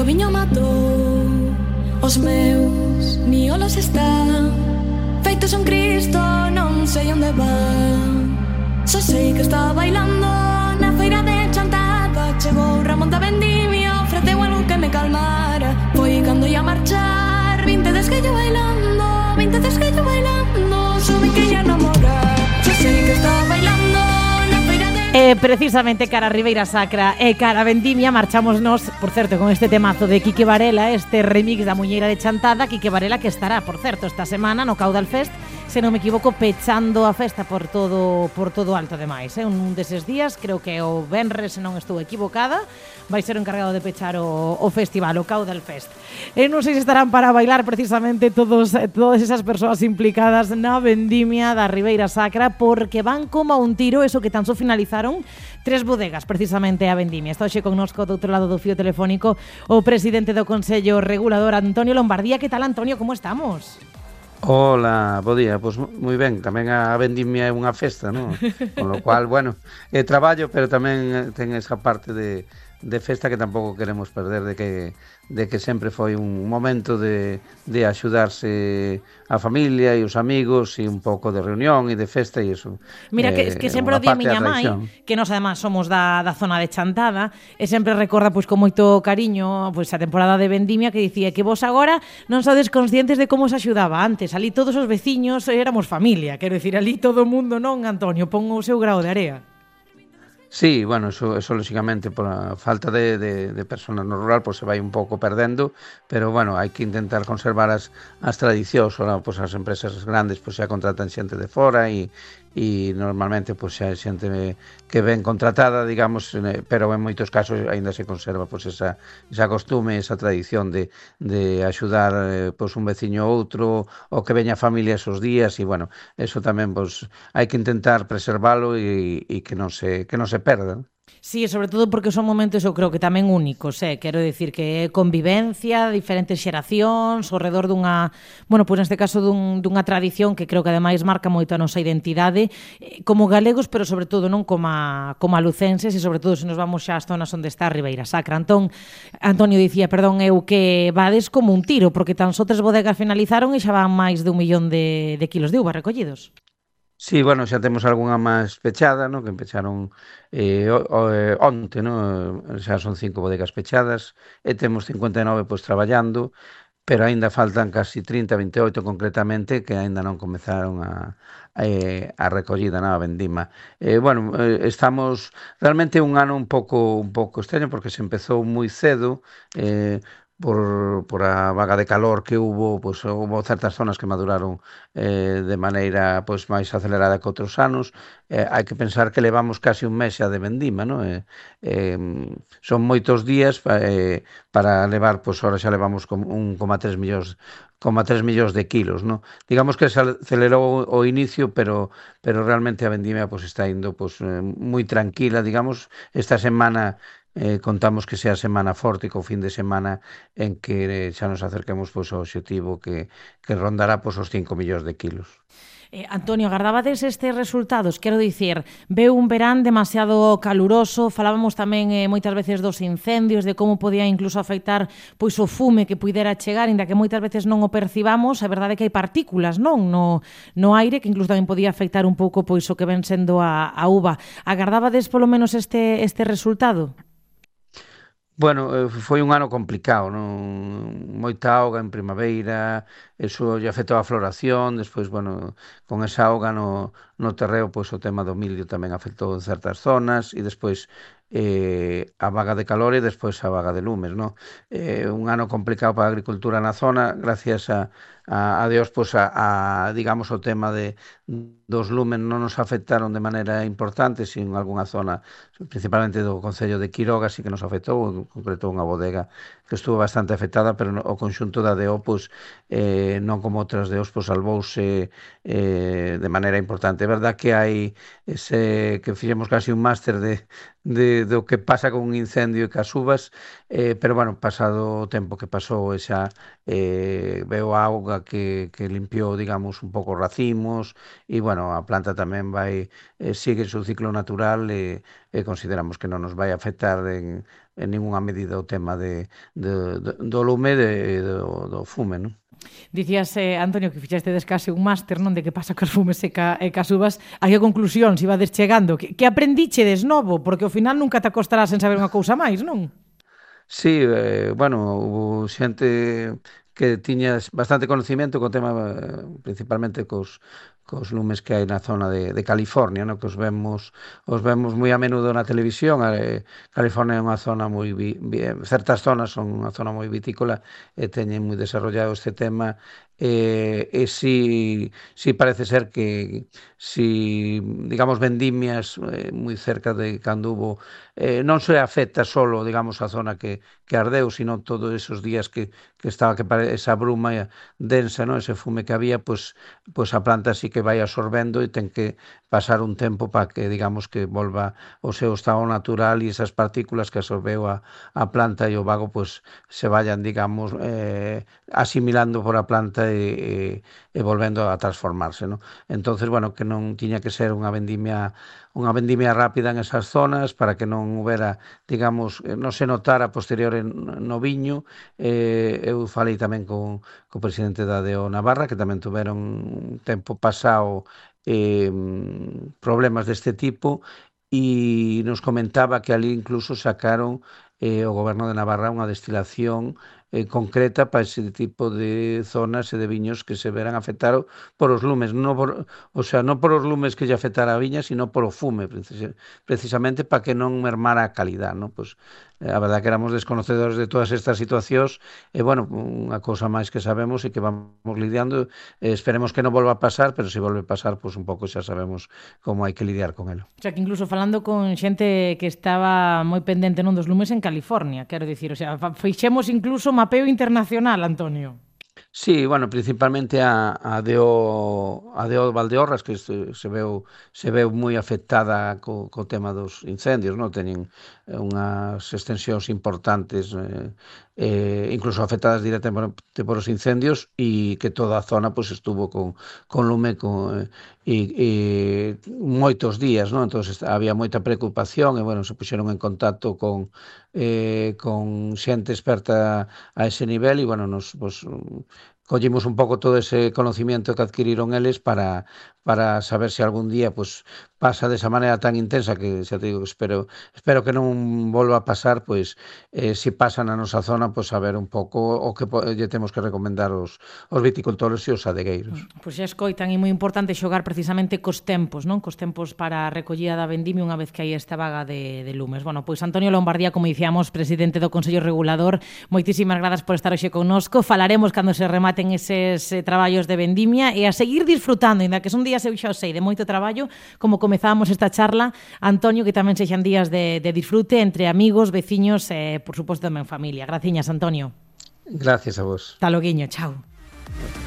viño matou os meus miolos están feitos un Cristo, non sei onde van. Só sei que está bailando na feira de Chantada. Chegou Ramón da Vendimia, ofreceu algo que me calmara. Foi cando ia marchar, 20 desguello bailando, 20 desguello bailando. Soube que ia namorar, só sei que está bailando na feira de... Precisamente cara a Ribeira Sacra e cara a Vendimia marchamos nos, por certo, con este temazo de Quique Varela, este remix da Muñeira de Chantada. Quique Varela que estará, por certo, esta semana no Caudal Fest, se non me equivoco, pechando a festa por todo alto demais, un deses días, creo que o venres, se non estou equivocada, vai ser o encargado de pechar o festival, o Caudal Fest. Non sei se estarán para bailar precisamente todas esas persoas implicadas na vendimia da Ribeira Sacra, porque van como a un tiro, eso que tan só finalizaron 3 bodegas, precisamente a vendimia. Está hoxe connosco do outro lado do fío telefónico o presidente do Consello Regulador, Antonio Lombardía. Que tal, Antonio, como estamos? Hola, bo día, pois moi ben, tamén a vendimia é unha festa, non? Con lo cual, bueno, traballo, pero tamén ten esa parte de festa que tampouco queremos perder, de que sempre foi un momento de axudarse a familia e os amigos e un pouco de reunión e de festa e iso. Mira, que sempre o día miña mai, que nós además somos da zona de Chantada, e sempre recorda pois con moito cariño pois a temporada de vendimia, que dicía que vos agora non sodes conscientes de como se axudaba antes. Ali todos os veciños éramos familia, quero dicir, ali todo o mundo, non, Antonio, pon o seu grao de area. Sí, bueno, eso lógicamente por a falta de personas no rural pues se vai un pouco perdendo, pero bueno, hai que intentar conservar as tradicións. Ahora, pues as empresas grandes pues xa contratan xente de fora e normalmente pues xa hai xente que ven contratada, digamos, pero en moitos casos aínda se conserva pues esa costume, esa tradición de axudar pues un veciño ou outro, ou que veña a familia esos días, e bueno, eso tamén pues hai que intentar preservalo e que non se perda. Sí, sobre todo porque son momentos, eu creo que tamén únicos, quero dicir que é convivencia, diferentes xeracións, ao redor dunha, bueno, pois neste caso dunha tradición que creo que ademais marca moito a nosa identidade como galegos, pero sobre todo non como lucenses, e sobre todo se nos vamos xa ás zonas onde está a Ribeira Sacra. Antonio dicía, que vades como un tiro, porque tan só 3 bodegas finalizaron e xa van máis de 1 millón de kilos de uva recollidos. Sí, bueno, xa temos algunha máis pechada, ¿no? Que pecharon onte, ¿no? Xa son 5 bodegas pechadas e temos 59 pues traballando, pero aínda faltan casi 30, 28 concretamente, que aínda non comezaron a recollida na vendima. Bueno, estamos realmente un ano un pouco extraño, porque se empezou moi cedo, por a vaga de calor que hubo, pues hubo certas zonas que maduraron de maneira pues máis acelerada que outros anos. Hai que pensar que levamos casi un mes xa de vendima, ¿no? Son moitos días para levar, pues ahora xa levamos 1,3 millóns de kilos, ¿no? Digamos que se acelerou o inicio, pero realmente a vendimia pues está indo pues moi tranquila, digamos. Esta semana contamos que sea a semana forte, co fin de semana en que xa nos acerquemos pois ao obxectivo que rondará pois os 5 millóns de kilos. Antonio, agardabades estes resultados? Quero dicir, veu un verán demasiado caluroso, falábamos tamén moitas veces dos incendios, de como podía incluso afectar pois o fume que puidera chegar, inda que moitas veces non o percibamos. A verdade é que hai partículas, non, no aire, que incluso tamén podía afectar un pouco pois o que ven sendo a uva. Agardabades polo menos este resultado? Bueno, foi un ano complicado, non? Moita auga en primavera, eso lle afectou a floración, despois, bueno, con esa auga no terreo, pois o tema do milio tamén afectou en certas zonas, e despois a vaga de calor e despois a vaga de lumes, non? Un ano complicado para a agricultura na zona, gracias a Dios, pois digamos, o tema dos lumes non nos afectaron de maneira importante, sin algunha zona, principalmente do concello de Quiroga, sí que nos afectou, en concreto unha bodega que estuvo bastante afectada, pero o conxunto da DO, pois, non como outras DOs, pois salvouse de maneira importante. É verdad que hai que fixemos casi un máster de do que pasa con un incendio e cas uvas, pero bueno, pasado o tempo que pasou e xa veo a auga que limpiou, digamos, un pouco os racimos e bueno, a planta tamén sigue o seu ciclo natural e consideramos que non nos vai afectar en ninguna medida o tema do lume e do fume, non? Dicías, Antonio, que fixastedes case un máster, non, de que pasa cos fumes e cas uvas. A que conclusión, se ibades chegando? Que aprendichedes novo? Porque ao final nunca te acostarás sen saber unha cousa máis, non? Sí, bueno, hubo xente que tiña bastante conocimiento co tema, principalmente cos lumes que hai na zona de California, no? Que os vemos moi a menudo na televisión. California é unha zona moi certas zonas son unha zona moi vitícola e teñen moi desarrollado este tema, e si parece ser que si, digamos, vendimias moi cerca de cando hubo, non se afecta solo, digamos, a zona que ardeu, sino todos esos días que estaba esa bruma densa, no? Ese fume que había, pois a planta sí que vai absorbendo e ten que pasar un tempo para que, digamos, que volva ao seu estado natural e esas partículas que absorbeu a planta e o vago, pois se vayan, digamos, asimilando por a planta e volvendo a transformarse, no? Entonces, bueno, que non tiña que ser unha vendimia rápida en esas zonas para que non houbera, digamos, non se notara posterior no viño. Eu falei tamén co presidente da DO Navarra, que tamén tuveron un tempo pasado problemas deste tipo, e nos comentaba que ali incluso sacaron o goberno de Navarra unha destilación concreta para ese tipo de zonas e de viños que se verán afectados por os lumes, non por os lumes que lle afectara a viña, sino por o fume, precisamente para que non mermara a calidad, non? Pois a verdad que éramos desconocedores de todas estas situacións e, bueno, unha cousa máis que sabemos e que vamos lidiando, esperemos que non volva a pasar, pero se volve a pasar, pois un pouco xa sabemos como hai que lidiar con elo. O sea, que incluso falando con xente que estaba moi pendente, non, dos lumes en California, quero dicir, o sea, fixemos incluso mapeo internacional, Antonio. Sí, bueno, principalmente a DO Valdeorras, que se veu moi afectada co tema dos incendios, non? Teñen unhas extensións importantes, incluso afectadas directamente por os incendios, e que toda a zona pois estuvo con lume e moitos días, non? Entón había moita preocupación e, bueno, se puxeron en contacto con xente experta a ese nivel e, bueno, nos collimos un pouco todo ese conocimiento que adquiriron eles para saber se algún día pues pasa desa maneira tan intensa, que xa te digo, espero que non volva a pasar, pois se pasa na nosa zona, pois saber un pouco o que lle temos que recomendar os viticultores e os adegueiros. Pois xa escoitan, e moi importante xogar precisamente cos tempos, non? Cos tempos para a recollida da vendimia unha vez que hai esta vaga de lumes. Bueno, pois Antonio Lombardía, como dicíamos, presidente do Consello Regulador, moitísimas grazas por estar hoxe connosco. Falaremos cando se rematen eses traballos de vendimia e a seguir disfrutando, ainda que son días, eu xa o sei, de moito traballo, como comezábamos esta charla, Antonio, que tamén sexan días de disfrute entre amigos, veciños e, por suposto, tamén familia. Graciñas, Antonio. Gracias a vos. Hasta loguiño, chao.